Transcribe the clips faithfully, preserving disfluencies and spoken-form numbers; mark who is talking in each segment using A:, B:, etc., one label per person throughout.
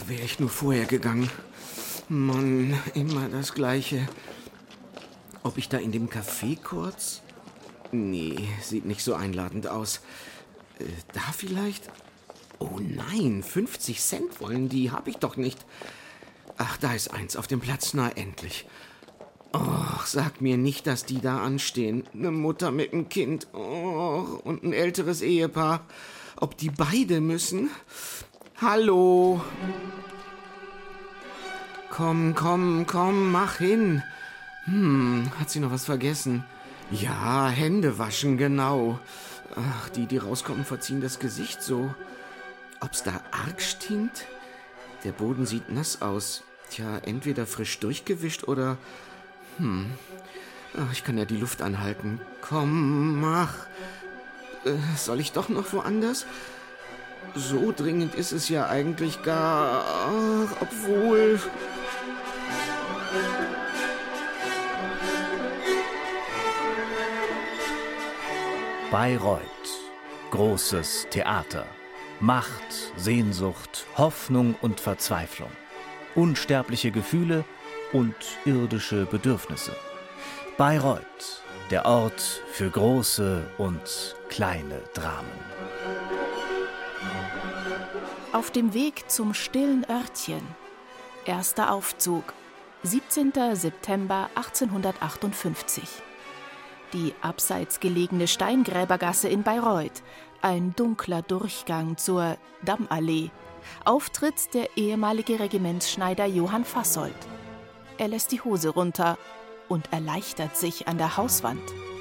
A: wäre ich nur vorher gegangen. Mann, immer das Gleiche. Ob ich da in dem Café kurz? Nee, sieht nicht so einladend aus. Äh, da vielleicht? Oh nein, fünfzig Cent wollen die, hab ich doch nicht. Ach, da ist eins auf dem Platz, na endlich. Oh, sag mir nicht, dass die da anstehen. Eine Mutter mit einem Kind. Oh, und ein älteres Ehepaar. Ob die beide müssen? Hallo? Komm, komm, komm, mach hin. Hm, hat sie noch was vergessen? Ja, Hände waschen, genau. Ach, die, die rauskommen, verziehen das Gesicht so. Ob's da arg stinkt? Der Boden sieht nass aus. Tja, entweder frisch durchgewischt oder... Hm, ach, ich kann ja die Luft anhalten. Komm, mach. Äh, soll ich doch noch woanders? So dringend ist es ja eigentlich gar... Ach, obwohl...
B: Bayreuth. Großes Theater. Macht, Sehnsucht, Hoffnung und Verzweiflung. Unsterbliche Gefühle und irdische Bedürfnisse. Bayreuth, der Ort für große und kleine Dramen.
C: Auf dem Weg zum stillen Örtchen. Erster Aufzug. siebzehnter September achtzehnhundertachtundfünfzig. Die abseits gelegene Steingräbergasse in Bayreuth. Ein dunkler Durchgang zur Dammallee. Auftritt der ehemalige Regimentsschneider Johann Fassold. Er lässt die Hose runter und erleichtert sich an der Hauswand.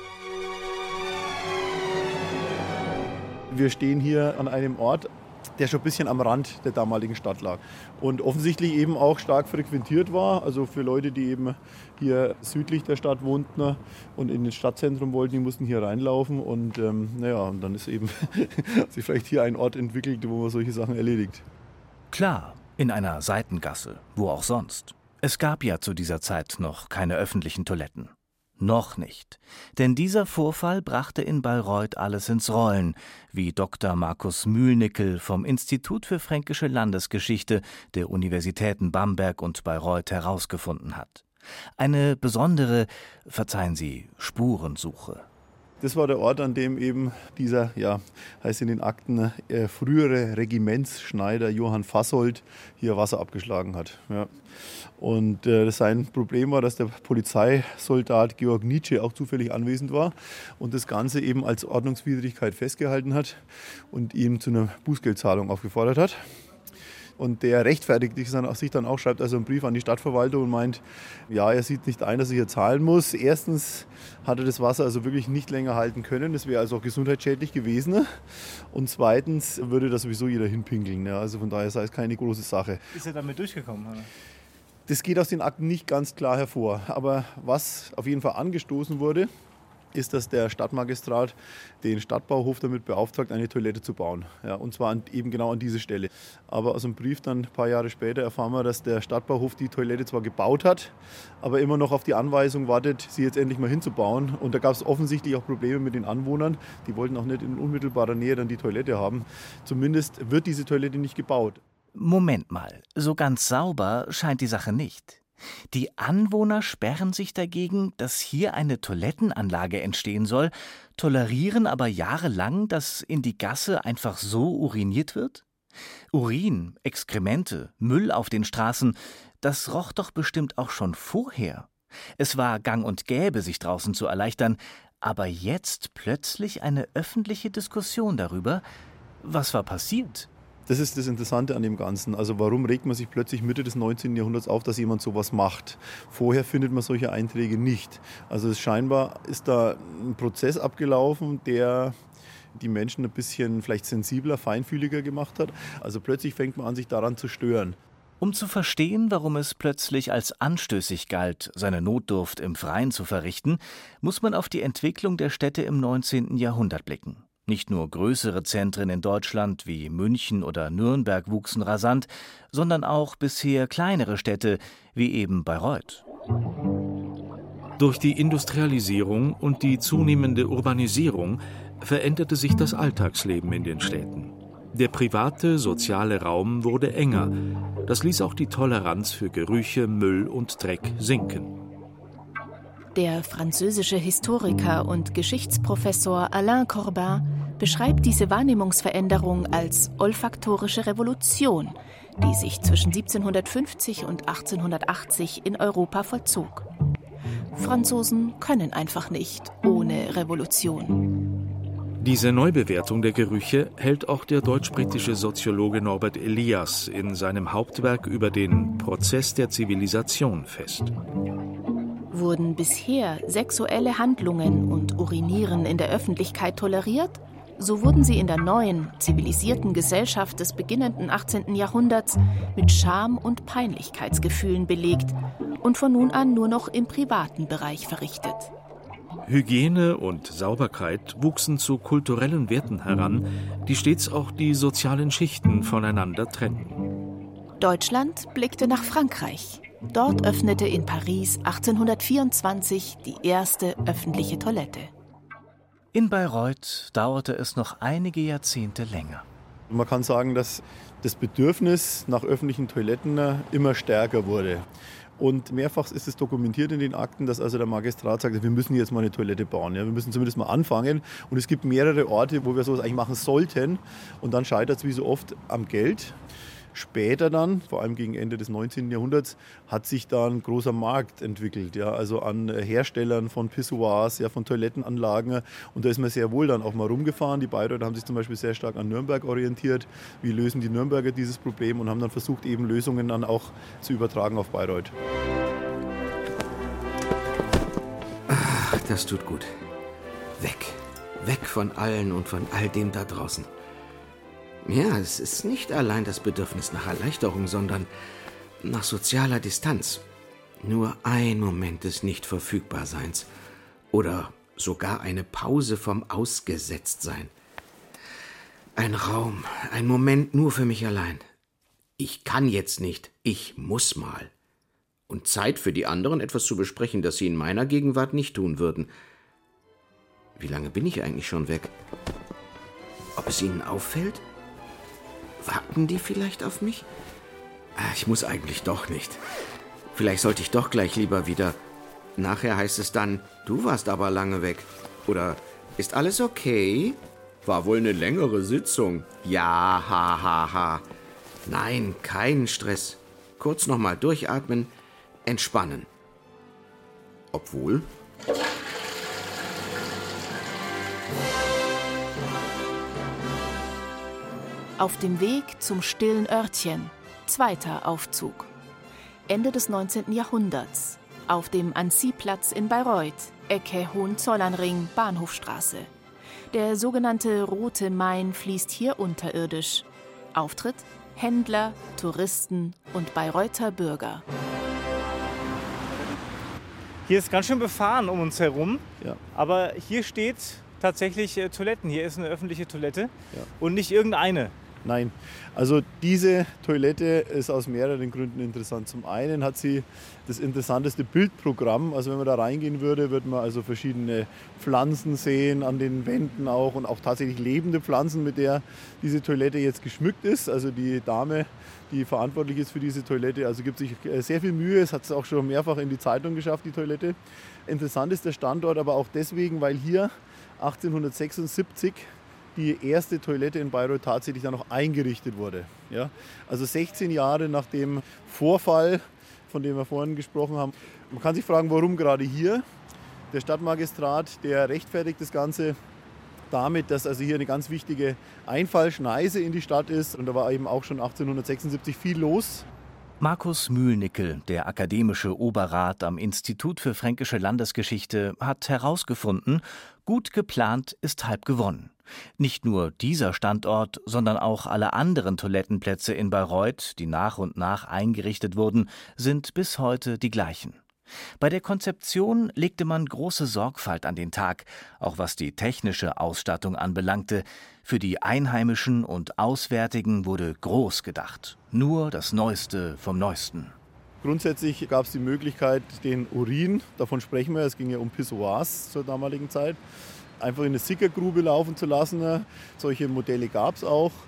D: Wir stehen hier an einem Ort, der schon ein bisschen am Rand der damaligen Stadt lag und offensichtlich eben auch stark frequentiert war. Also für Leute, die eben hier südlich der Stadt wohnten und in das Stadtzentrum wollten, die mussten hier reinlaufen. Und ähm, naja, und dann ist eben sich vielleicht hier ein Ort entwickelt, wo man solche Sachen erledigt.
B: Klar, in einer Seitengasse, wo auch sonst. Es gab ja zu dieser Zeit noch keine öffentlichen Toiletten. Noch nicht. Denn dieser Vorfall brachte in Bayreuth alles ins Rollen, wie Doktor Markus Mühlnickel vom Institut für Fränkische Landesgeschichte der Universitäten Bamberg und Bayreuth herausgefunden hat. Eine besondere, verzeihen Sie, Spurensuche.
D: Das war der Ort, an dem eben dieser, ja, heißt in den Akten, äh, frühere Regimentsschneider Johann Fassold hier Wasser abgeschlagen hat. Ja. Und äh, sein Problem war, dass der Polizeisoldat Georg Nietzsche auch zufällig anwesend war und das Ganze eben als Ordnungswidrigkeit festgehalten hat und ihm zu einer Bußgeldzahlung aufgefordert hat. Und der rechtfertigt sich dann auch, schreibt also einen Brief an die Stadtverwaltung und meint, ja, er sieht nicht ein, dass er hier zahlen muss. Erstens hat er das Wasser also wirklich nicht länger halten können, das wäre also auch gesundheitsschädlich gewesen. Und zweitens würde da sowieso jeder hinpinkeln. Ja, also von daher sei es keine große Sache.
E: Ist er damit durchgekommen, oder?
D: Das geht aus den Akten nicht ganz klar hervor. Aber was auf jeden Fall angestoßen wurde, ist, dass der Stadtmagistrat den Stadtbauhof damit beauftragt, eine Toilette zu bauen. Ja, und zwar an, eben genau an diese Stelle. Aber aus dem Brief dann ein paar Jahre später erfahren wir, dass der Stadtbauhof die Toilette zwar gebaut hat, aber immer noch auf die Anweisung wartet, sie jetzt endlich mal hinzubauen. Und da gab es offensichtlich auch Probleme mit den Anwohnern. Die wollten auch nicht in unmittelbarer Nähe dann die Toilette haben. Zumindest wird diese Toilette nicht gebaut.
B: Moment mal, so ganz sauber scheint die Sache nicht. Die Anwohner sperren sich dagegen, dass hier eine Toilettenanlage entstehen soll, tolerieren aber jahrelang, dass in die Gasse einfach so uriniert wird? Urin, Exkremente, Müll auf den Straßen, das roch doch bestimmt auch schon vorher. Es war gang und gäbe, sich draußen zu erleichtern, aber jetzt plötzlich eine öffentliche Diskussion darüber. Was war passiert?
D: Das ist das Interessante an dem Ganzen. Also warum regt man sich plötzlich Mitte des neunzehnten Jahrhunderts auf, dass jemand sowas macht? Vorher findet man solche Einträge nicht. Also es scheinbar ist da ein Prozess abgelaufen, der die Menschen ein bisschen vielleicht sensibler, feinfühliger gemacht hat. Also plötzlich fängt man an, sich daran zu stören.
B: Um zu verstehen, warum es plötzlich als anstößig galt, seine Notdurft im Freien zu verrichten, muss man auf die Entwicklung der Städte im neunzehnten Jahrhundert blicken. Nicht nur größere Zentren in Deutschland wie München oder Nürnberg wuchsen rasant, sondern auch bisher kleinere Städte wie eben Bayreuth.
F: Durch die Industrialisierung und die zunehmende Urbanisierung veränderte sich das Alltagsleben in den Städten. Der private, soziale Raum wurde enger. Das ließ auch die Toleranz für Gerüche, Müll und Dreck sinken.
C: Der französische Historiker und Geschichtsprofessor Alain Corbin beschreibt diese Wahrnehmungsveränderung als olfaktorische Revolution, die sich zwischen siebzehnhundertfünfzig und achtzehnhundertachtzig in Europa vollzog. Franzosen können einfach nicht ohne Revolution.
F: Diese Neubewertung der Gerüche hält auch der deutsch-britische Soziologe Norbert Elias in seinem Hauptwerk über den Prozess der Zivilisation fest.
C: Wurden bisher sexuelle Handlungen und Urinieren in der Öffentlichkeit toleriert, so wurden sie in der neuen, zivilisierten Gesellschaft des beginnenden achtzehnten Jahrhunderts mit Scham- und Peinlichkeitsgefühlen belegt und von nun an nur noch im privaten Bereich verrichtet.
F: Hygiene und Sauberkeit wuchsen zu kulturellen Werten heran, die stets auch die sozialen Schichten voneinander trennten.
C: Deutschland blickte nach Frankreich. Dort öffnete in Paris achtzehnhundertvierundzwanzig die erste öffentliche Toilette.
B: In Bayreuth dauerte es noch einige Jahrzehnte länger.
D: Man kann sagen, dass das Bedürfnis nach öffentlichen Toiletten immer stärker wurde. Und mehrfach ist es dokumentiert in den Akten, dass also der Magistrat sagt, wir müssen jetzt mal eine Toilette bauen. Ja, wir müssen zumindest mal anfangen. Und es gibt mehrere Orte, wo wir sowas eigentlich machen sollten. Und dann scheitert es wie so oft am Geld. Später dann, vor allem gegen Ende des neunzehnten Jahrhunderts, hat sich da ein großer Markt entwickelt, ja, also an Herstellern von Pissoirs, ja, von Toilettenanlagen. Und da ist man sehr wohl dann auch mal rumgefahren. Die Bayreuther haben sich zum Beispiel sehr stark an Nürnberg orientiert. Wie lösen die Nürnberger dieses Problem? Und haben dann versucht, eben Lösungen dann auch zu übertragen auf Bayreuth.
A: Ach, das tut gut. Weg. Weg von allen und von all dem da draußen. Ja, es ist nicht allein das Bedürfnis nach Erleichterung, sondern nach sozialer Distanz. Nur ein Moment des Nicht-Verfügbarseins oder sogar eine Pause vom Ausgesetztsein. Ein Raum, ein Moment nur für mich allein. Ich kann jetzt nicht, ich muss mal. Und Zeit für die anderen, etwas zu besprechen, das sie in meiner Gegenwart nicht tun würden. Wie lange bin ich eigentlich schon weg? Ob es Ihnen auffällt? Warten die vielleicht auf mich? Ich muss eigentlich doch nicht. Vielleicht sollte ich doch gleich lieber wieder. Nachher heißt es dann, du warst aber lange weg. Oder, ist alles okay? War wohl eine längere Sitzung. Ja, ha, ha, ha. Nein, kein Stress. Kurz nochmal durchatmen, entspannen. Obwohl...
C: Auf dem Weg zum stillen Örtchen, zweiter Aufzug. Ende des neunzehnten Jahrhunderts, auf dem Annecy-Platz in Bayreuth, Ecke Hohenzollernring, Bahnhofstraße. Der sogenannte Rote Main fließt hier unterirdisch. Auftritt: Händler, Touristen und Bayreuther Bürger.
E: Hier ist ganz schön befahren um uns herum,
D: Ja.
E: aber hier steht tatsächlich äh, Toiletten. Hier ist eine öffentliche Toilette
D: Ja.
E: und nicht irgendeine.
D: Nein, also diese Toilette ist aus mehreren Gründen interessant. Zum einen hat sie das interessanteste Bildprogramm. Also wenn man da reingehen würde, würde man also verschiedene Pflanzen sehen an den Wänden auch und auch tatsächlich lebende Pflanzen, mit der diese Toilette jetzt geschmückt ist. Also die Dame, die verantwortlich ist für diese Toilette, also gibt sich sehr viel Mühe. Es hat es auch schon mehrfach in die Zeitung geschafft, die Toilette. Interessant ist der Standort aber auch deswegen, weil hier achtzehnhundertsechsundsiebzig die erste Toilette in Bayreuth tatsächlich dann noch eingerichtet wurde. Ja? Also sechzehn Jahre nach dem Vorfall, von dem wir vorhin gesprochen haben. Man kann sich fragen, warum gerade hier? Der Stadtmagistrat, der rechtfertigt das Ganze damit, dass also hier eine ganz wichtige Einfallschneise in die Stadt ist. Und da war eben auch schon achtzehnhundertsechsundsiebzig viel los.
B: Markus Mühlnickel, der akademische Oberrat am Institut für Fränkische Landesgeschichte, hat herausgefunden, gut geplant ist halb gewonnen. Nicht nur dieser Standort, sondern auch alle anderen Toilettenplätze in Bayreuth, die nach und nach eingerichtet wurden, sind bis heute die gleichen. Bei der Konzeption legte man große Sorgfalt an den Tag, auch was die technische Ausstattung anbelangte. Für die Einheimischen und Auswärtigen wurde groß gedacht. Nur das Neueste vom Neuesten.
D: Grundsätzlich gab es die Möglichkeit, den Urin, davon sprechen wir, es ging ja um Pissoirs zur damaligen Zeit, einfach in eine Sickergrube laufen zu lassen. Solche Modelle gab es auch.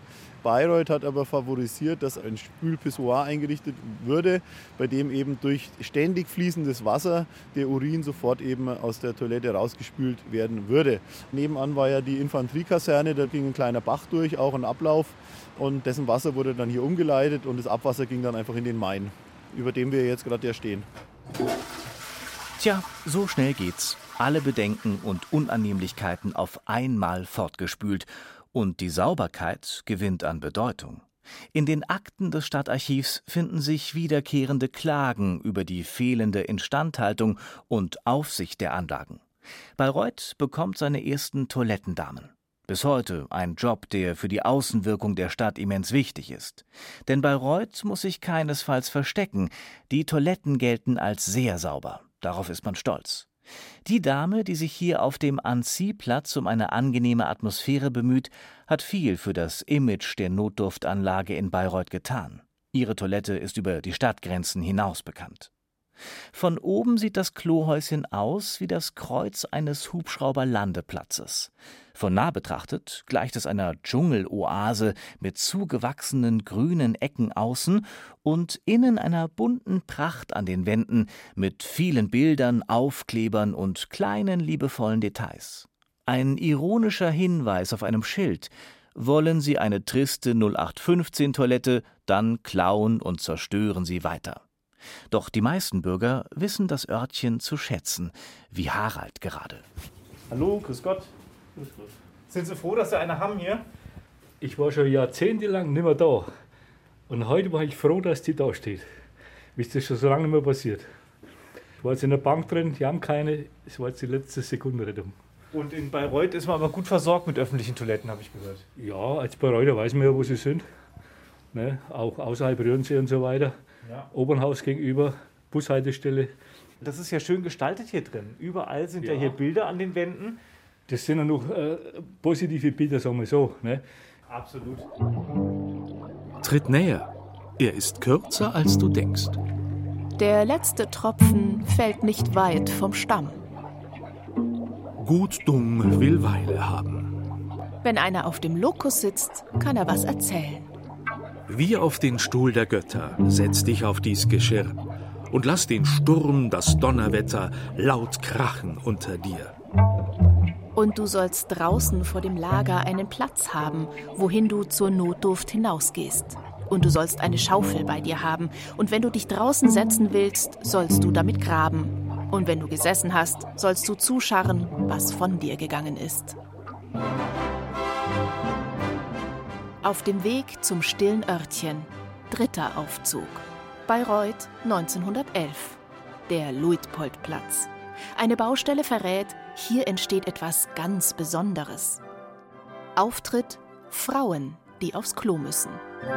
D: Bayreuth hat aber favorisiert, dass ein Spülpissoir eingerichtet würde, bei dem eben durch ständig fließendes Wasser der Urin sofort eben aus der Toilette rausgespült werden würde. Nebenan war ja die Infanteriekaserne, da ging ein kleiner Bach durch, auch ein Ablauf. Und dessen Wasser wurde dann hier umgeleitet und das Abwasser ging dann einfach in den Main, über dem wir jetzt gerade ja stehen.
B: Tja, so schnell geht's. Alle Bedenken und Unannehmlichkeiten auf einmal fortgespült. Und die Sauberkeit gewinnt an Bedeutung. In den Akten des Stadtarchivs finden sich wiederkehrende Klagen über die fehlende Instandhaltung und Aufsicht der Anlagen. Bayreuth bekommt seine ersten Toilettendamen. Bis heute ein Job, der für die Außenwirkung der Stadt immens wichtig ist. Denn Bayreuth muss sich keinesfalls verstecken. Die Toiletten gelten als sehr sauber. Darauf ist man stolz. Die Dame, die sich hier auf dem Annecy-Platz um eine angenehme Atmosphäre bemüht, hat viel für das Image der Notdurftanlage in Bayreuth getan. Ihre Toilette ist über die Stadtgrenzen hinaus bekannt. Von oben sieht das Klohäuschen aus wie das Kreuz eines Hubschrauberlandeplatzes. Von nah betrachtet gleicht es einer Dschungeloase mit zugewachsenen grünen Ecken außen und innen einer bunten Pracht an den Wänden mit vielen Bildern, Aufklebern und kleinen liebevollen Details. Ein ironischer Hinweis auf einem Schild: Wollen Sie eine triste null acht fünfzehn Toilette, dann klauen und zerstören Sie weiter. Doch die meisten Bürger wissen das Örtchen zu schätzen, wie Harald gerade.
E: Hallo, grüß Gott. Grüß Gott. Sind Sie froh, dass Sie eine haben hier?
G: Ich war schon jahrzehntelang nicht mehr da. Und heute war ich froh, dass die da steht. Wie ist das schon so lange nicht mehr passiert. Ich war jetzt in der Bank drin, die haben keine. Es war jetzt die letzte Sekundenrettung.
E: Und in Bayreuth ist man aber gut versorgt mit öffentlichen Toiletten, habe ich gehört.
G: Ja, als Bayreuther weiß man ja, wo sie sind. Ne? Auch außerhalb Rührensee und so weiter. Ja. Opernhaus gegenüber, Bushaltestelle.
E: Das ist ja schön gestaltet hier drin. Überall sind ja,
G: Ja.
E: hier Bilder an den Wänden.
G: Das sind ja noch äh, positive Bilder, sagen wir so. Ne?
E: Absolut.
F: Tritt näher. Er ist kürzer, als du denkst.
C: Der letzte Tropfen fällt nicht weit vom Stamm.
F: Gut dumm will Weile haben.
C: Wenn einer auf dem Lokus sitzt, kann er was erzählen.
F: Wie auf den Stuhl der Götter, setz dich auf dies Geschirr und lass den Sturm, das Donnerwetter laut krachen unter dir.
C: Und du sollst draußen vor dem Lager einen Platz haben, wohin du zur Notdurft hinausgehst. Und du sollst eine Schaufel bei dir haben. Und wenn du dich draußen setzen willst, sollst du damit graben. Und wenn du gesessen hast, sollst du zuscharren, was von dir gegangen ist. Auf dem Weg zum stillen Örtchen. Dritter Aufzug. Bayreuth neunzehnhundertelf. Der Luitpoldplatz. Eine Baustelle verrät, hier entsteht etwas ganz Besonderes. Auftritt: Frauen, die aufs Klo müssen.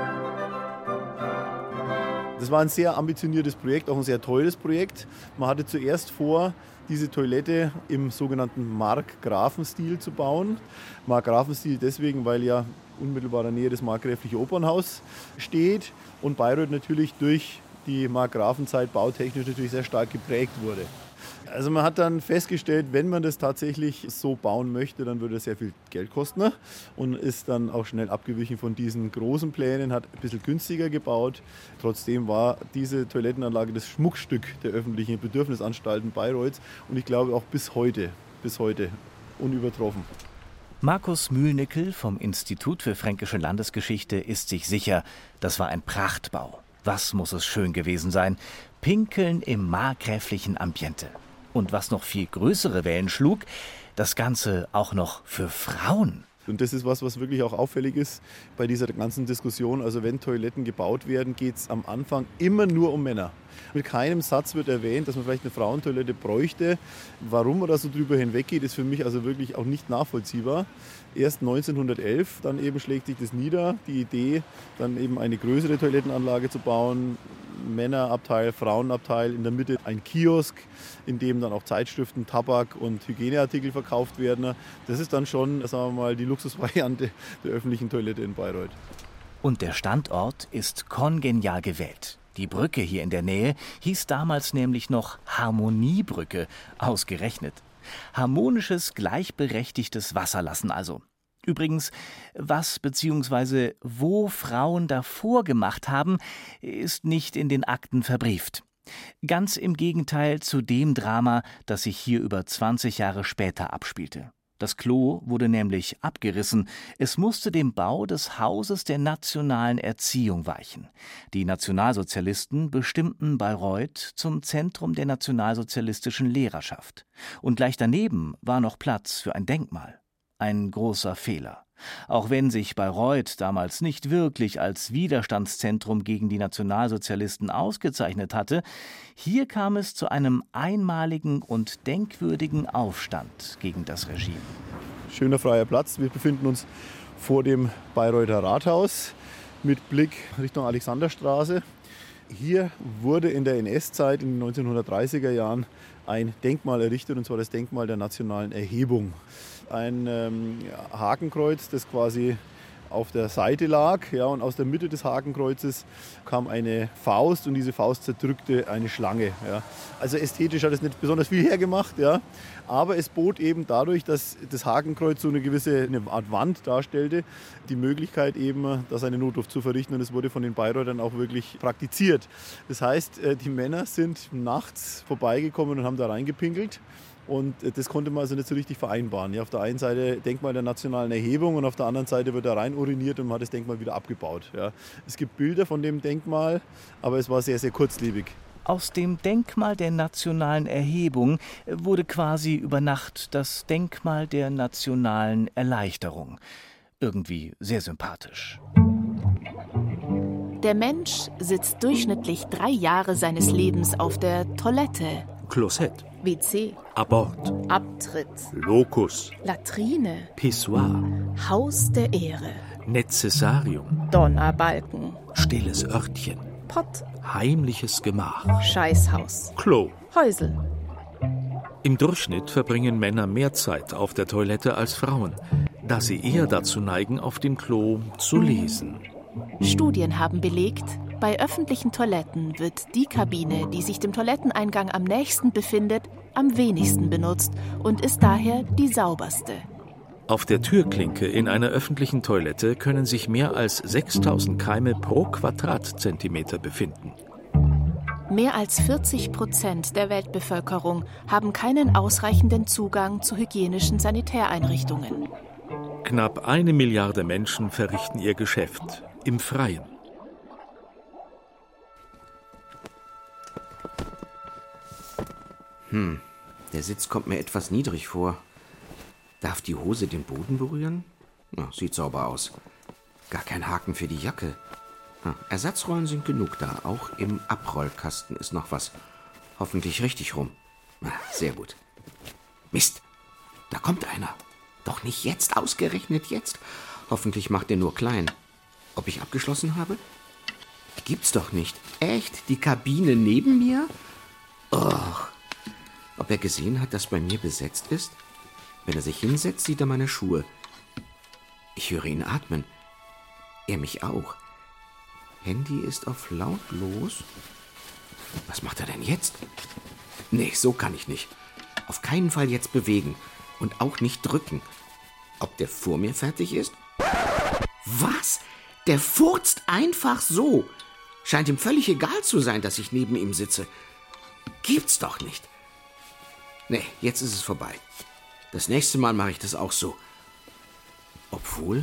D: Das war ein sehr ambitioniertes Projekt, auch ein sehr teures Projekt. Man hatte zuerst vor, diese Toilette im sogenannten Markgrafenstil zu bauen. Markgrafenstil deswegen, weil ja unmittelbarer Nähe das markgräfliche Opernhaus steht und Bayreuth natürlich durch die Markgrafenzeit bautechnisch natürlich sehr stark geprägt wurde. Also man hat dann festgestellt, wenn man das tatsächlich so bauen möchte, dann würde es sehr viel Geld kosten und ist dann auch schnell abgewichen von diesen großen Plänen, hat ein bisschen günstiger gebaut. Trotzdem war diese Toilettenanlage das Schmuckstück der öffentlichen Bedürfnisanstalten Bayreuths und ich glaube auch bis heute, bis heute unübertroffen.
B: Markus Mühlnickel vom Institut für Fränkische Landesgeschichte ist sich sicher, das war ein Prachtbau. Was muss es schön gewesen sein? Pinkeln im markgräflichen Ambiente. Und was noch viel größere Wellen schlug, das Ganze auch noch für Frauen.
D: Und das ist was, was wirklich auch auffällig ist bei dieser ganzen Diskussion. Also wenn Toiletten gebaut werden, geht es am Anfang immer nur um Männer. Mit keinem Satz wird erwähnt, dass man vielleicht eine Frauentoilette bräuchte. Warum man da so drüber hinweggeht, ist für mich also wirklich auch nicht nachvollziehbar. Erst neunzehnhundertelf, dann eben schlägt sich das nieder, die Idee, dann eben eine größere Toilettenanlage zu bauen. Männerabteil, Frauenabteil, in der Mitte ein Kiosk, in dem dann auch Zeitschriften, Tabak und Hygieneartikel verkauft werden. Das ist dann schon, sagen wir mal, die Luxusvariante der öffentlichen Toilette in Bayreuth.
B: Und der Standort ist kongenial gewählt. Die Brücke hier in der Nähe hieß damals nämlich noch Harmoniebrücke, ausgerechnet. Harmonisches, gleichberechtigtes Wasserlassen also. Übrigens, was bzw. wo Frauen davor gemacht haben, ist nicht in den Akten verbrieft. Ganz im Gegenteil zu dem Drama, das sich hier über zwanzig Jahre später abspielte. Das Klo wurde nämlich abgerissen. Es musste dem Bau des Hauses der nationalen Erziehung weichen. Die Nationalsozialisten bestimmten Bayreuth zum Zentrum der nationalsozialistischen Lehrerschaft. Und gleich daneben war noch Platz für ein Denkmal. Ein großer Fehler. Auch wenn sich Bayreuth damals nicht wirklich als Widerstandszentrum gegen die Nationalsozialisten ausgezeichnet hatte, hier kam es zu einem einmaligen und denkwürdigen Aufstand gegen das Regime.
D: Schöner freier Platz. Wir befinden uns vor dem Bayreuther Rathaus mit Blick Richtung Alexanderstraße. Hier wurde in der N S-Zeit in den neunzehnhundertdreißiger Jahren ein Denkmal errichtet, und zwar das Denkmal der nationalen Erhebung. Ein ähm, Hakenkreuz, das quasi auf der Seite lag, ja, und aus der Mitte des Hakenkreuzes kam eine Faust, und diese Faust zerdrückte eine Schlange. Ja. Also ästhetisch hat es nicht besonders viel hergemacht, ja, aber es bot eben dadurch, dass das Hakenkreuz so eine gewisse eine Art Wand darstellte, die Möglichkeit eben, das eine Notdurft zu verrichten, und es wurde von den Bayreutern auch wirklich praktiziert. Das heißt, die Männer sind nachts vorbeigekommen und haben da reingepinkelt. Und das konnte man also nicht so richtig vereinbaren. Ja, auf der einen Seite Denkmal der nationalen Erhebung und auf der anderen Seite wird da rein uriniert und man hat das Denkmal wieder abgebaut. Ja. Es gibt Bilder von dem Denkmal, aber es war sehr, sehr kurzlebig.
B: Aus dem Denkmal der nationalen Erhebung wurde quasi über Nacht das Denkmal der nationalen Erleichterung. Irgendwie sehr sympathisch.
C: Der Mensch sitzt durchschnittlich drei Jahre seines Lebens auf der Toilette.
F: Klosett,
C: W C,
F: Abort,
C: Abtritt,
F: Locus,
C: Latrine,
F: Pissoir,
C: Haus der Ehre,
F: Nezessarium,
C: Donnerbalken,
F: stilles Örtchen,
C: Pott,
F: heimliches Gemach,
C: Scheißhaus,
F: Klo.
C: Häusel.
F: Im Durchschnitt verbringen Männer mehr Zeit auf der Toilette als Frauen, da sie eher dazu neigen, auf dem Klo zu lesen.
C: Studien haben belegt, bei öffentlichen Toiletten wird die Kabine, die sich dem Toiletteneingang am nächsten befindet, am wenigsten benutzt und ist daher die sauberste.
F: Auf der Türklinke in einer öffentlichen Toilette können sich mehr als sechstausend Keime pro Quadratzentimeter befinden.
C: Mehr als vierzig Prozent der Weltbevölkerung haben keinen ausreichenden Zugang zu hygienischen Sanitäreinrichtungen.
F: Knapp eine Milliarde Menschen verrichten ihr Geschäft im Freien.
A: Hm, der Sitz kommt mir etwas niedrig vor. Darf die Hose den Boden berühren? Na, sieht sauber aus. Gar kein Haken für die Jacke. Hm, Ersatzrollen sind genug da. Auch im Abrollkasten ist noch was. Hoffentlich richtig rum. Na, sehr gut. Mist, da kommt einer. Doch nicht jetzt, ausgerechnet jetzt. Hoffentlich macht er nur klein. Ob ich abgeschlossen habe? Gibt's doch nicht. Echt? Die Kabine neben mir? Och. Ob er gesehen hat, dass bei mir besetzt ist? Wenn er sich hinsetzt, sieht er meine Schuhe. Ich höre ihn atmen. Er mich auch. Handy ist auf lautlos. Was macht er denn jetzt? Nee, so kann ich nicht. Auf keinen Fall jetzt bewegen. Und auch nicht drücken. Ob der vor mir fertig ist? Was? Der furzt einfach so. Scheint ihm völlig egal zu sein, dass ich neben ihm sitze. Gibt's doch nicht. Nee, jetzt ist es vorbei. Das nächste Mal mache ich das auch so. Obwohl...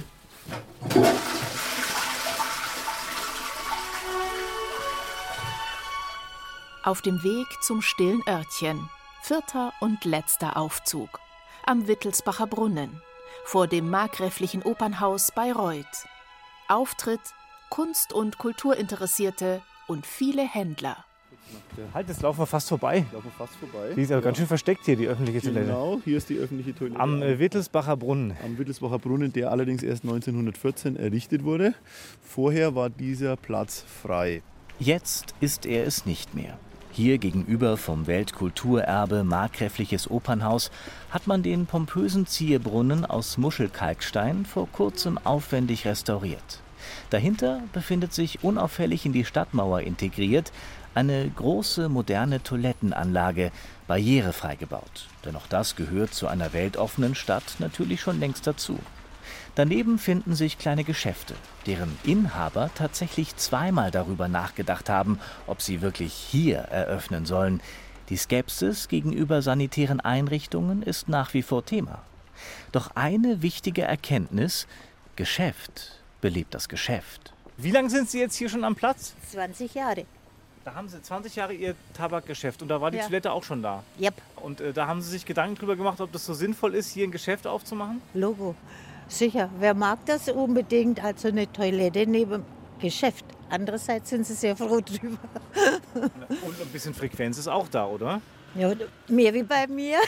C: Auf dem Weg zum stillen Örtchen. Vierter und letzter Aufzug. Am Wittelsbacher Brunnen. Vor dem markgräflichen Opernhaus Bayreuth. Auftritt Kunst- und Kulturinteressierte und viele Händler.
E: Halt, jetzt laufen wir fast vorbei.
D: Laufen wir fast vorbei.
E: Die ist aber ja ganz schön versteckt hier, die öffentliche Toilette.
D: Genau, hier ist die öffentliche Toilette.
E: Am äh, Wittelsbacher Brunnen.
D: Am Wittelsbacher Brunnen, der allerdings erst neunzehnhundertvierzehn errichtet wurde. Vorher war dieser Platz frei.
B: Jetzt ist er es nicht mehr. Hier gegenüber vom Weltkulturerbe markgräfliches Opernhaus hat man den pompösen Zierbrunnen aus Muschelkalkstein vor kurzem aufwendig restauriert. Dahinter befindet sich unauffällig in die Stadtmauer integriert eine große moderne Toilettenanlage, barrierefrei gebaut. Denn auch das gehört zu einer weltoffenen Stadt natürlich schon längst dazu. Daneben finden sich kleine Geschäfte, deren Inhaber tatsächlich zweimal darüber nachgedacht haben, ob sie wirklich hier eröffnen sollen. Die Skepsis gegenüber sanitären Einrichtungen ist nach wie vor Thema. Doch eine wichtige Erkenntnis: Geschäft belebt das Geschäft.
E: Wie lange sind Sie jetzt hier schon am Platz?
H: zwanzig Jahre.
E: Da haben Sie zwanzig Jahre Ihr Tabakgeschäft und da war die
H: Ja.
E: Toilette auch schon da.
H: Yep,
E: Und äh, da haben Sie sich Gedanken drüber gemacht, ob das so sinnvoll ist, hier ein Geschäft aufzumachen?
H: Logo. Sicher, wer mag das unbedingt? Also eine Toilette neben Geschäft. Andererseits sind sie sehr froh drüber.
E: Und ein bisschen Frequenz ist auch da, oder?
H: Ja, mehr wie bei mir.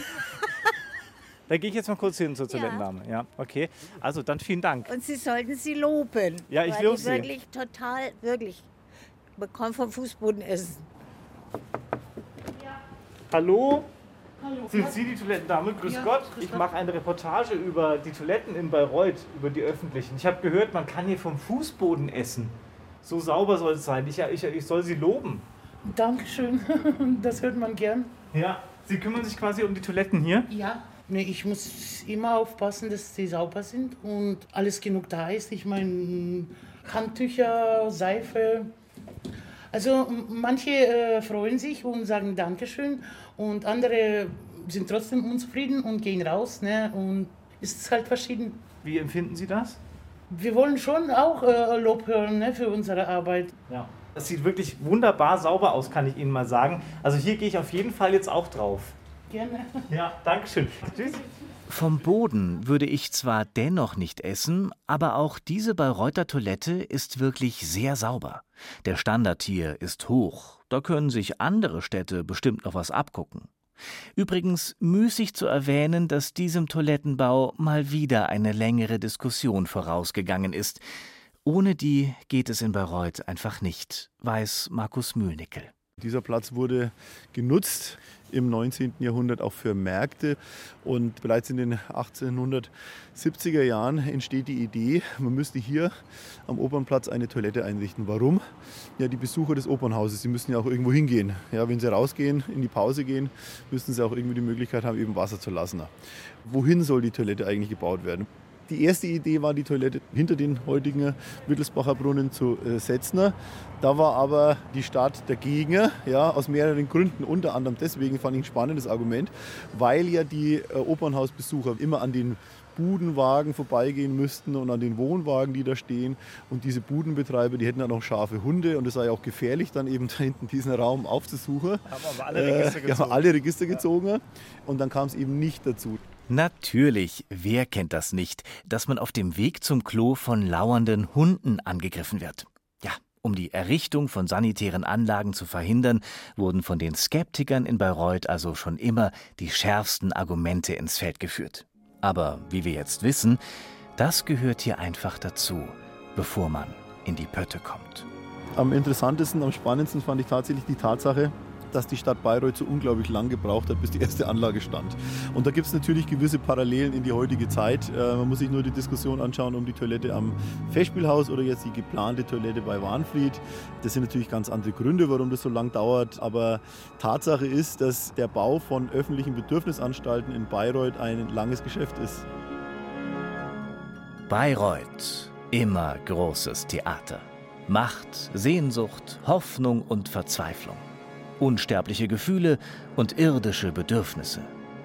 E: Da gehe ich jetzt mal kurz hin zur Toilettendame. Ja, okay. Also dann vielen Dank.
H: Und Sie sollten sie loben.
E: Ja, ich
H: weil
E: lobe
H: die
E: sie.
H: wirklich total, wirklich, man kann vom Fußboden essen.
E: Hallo? Hallo. Sind Sie die Toilettendame? Grüß Gott. Ich mache eine Reportage über die Toiletten in Bayreuth, über die öffentlichen. Ich habe gehört, man kann hier vom Fußboden essen. So sauber soll es sein. Ich, ich, ich soll Sie loben.
I: Dankeschön, das hört man gern.
E: Ja, Sie kümmern sich quasi um die Toiletten hier?
I: Ja. Nee, ich muss immer aufpassen, dass sie sauber sind und alles genug da ist. Ich meine, Handtücher, Seife. Also manche äh, freuen sich und sagen Dankeschön und andere sind trotzdem unzufrieden und gehen raus. Ne? Und es ist halt verschieden.
E: Wie empfinden Sie das?
I: Wir wollen schon auch äh, Lob hören, ne, für unsere Arbeit.
E: Ja. Das sieht wirklich wunderbar sauber aus, kann ich Ihnen mal sagen. Also hier gehe ich auf jeden Fall jetzt auch drauf.
I: Gerne.
E: Ja, danke schön. Tschüss.
B: Vom Boden würde ich zwar dennoch nicht essen, aber auch diese Bayreuther Toilette ist wirklich sehr sauber. Der Standard hier ist hoch, da können sich andere Städte bestimmt noch was abgucken. Übrigens müßig zu erwähnen, dass diesem Toilettenbau mal wieder eine längere Diskussion vorausgegangen ist. Ohne die geht es in Bayreuth einfach nicht, weiß Markus Mühlnickel.
D: Dieser Platz wurde genutzt im neunzehnten Jahrhundert auch für Märkte und bereits in den achtzehnhundertsiebziger Jahren entsteht die Idee, man müsste hier am Opernplatz eine Toilette einrichten. Warum? Ja, die Besucher des Opernhauses, die müssen ja auch irgendwo hingehen. Ja, wenn sie rausgehen, in die Pause gehen, müssen sie auch irgendwie die Möglichkeit haben, eben Wasser zu lassen. Wohin soll die Toilette eigentlich gebaut werden? Die erste Idee war, die Toilette hinter den heutigen Wittelsbacher Brunnen zu äh, setzen. Da war aber die Stadt dagegen, ja, aus mehreren Gründen. Unter anderem deswegen fand ich ein spannendes Argument, weil ja die äh, Opernhausbesucher immer an den Budenwagen vorbeigehen müssten und an den Wohnwagen, die da stehen. Und diese Budenbetreiber, die hätten dann noch scharfe Hunde und es sei ja auch gefährlich, dann eben da hinten diesen Raum aufzusuchen. Haben
E: aber alle Register gezogen.
D: Äh, haben alle Register gezogen und dann kam es eben nicht dazu.
B: Natürlich, wer kennt das nicht, dass man auf dem Weg zum Klo von lauernden Hunden angegriffen wird. Ja, um die Errichtung von sanitären Anlagen zu verhindern, wurden von den Skeptikern in Bayreuth also schon immer die schärfsten Argumente ins Feld geführt. Aber wie wir jetzt wissen, das gehört hier einfach dazu, bevor man in die Pötte kommt.
D: Am interessantesten, am spannendsten fand ich tatsächlich die Tatsache, dass die Stadt Bayreuth so unglaublich lang gebraucht hat, bis die erste Anlage stand. Und da gibt es natürlich gewisse Parallelen in die heutige Zeit. Äh, man muss sich nur die Diskussion anschauen um die Toilette am Festspielhaus oder jetzt die geplante Toilette bei Wahnfried. Das sind natürlich ganz andere Gründe, warum das so lang dauert. Aber Tatsache ist, dass der Bau von öffentlichen Bedürfnisanstalten in Bayreuth ein langes Geschäft ist.
B: Bayreuth, immer großes Theater. Macht, Sehnsucht, Hoffnung und Verzweiflung. Unsterbliche Gefühle und irdische Bedürfnisse.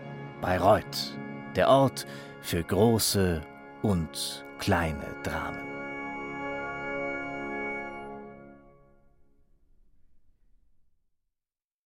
B: Bayreuth, der Ort für große und kleine Dramen.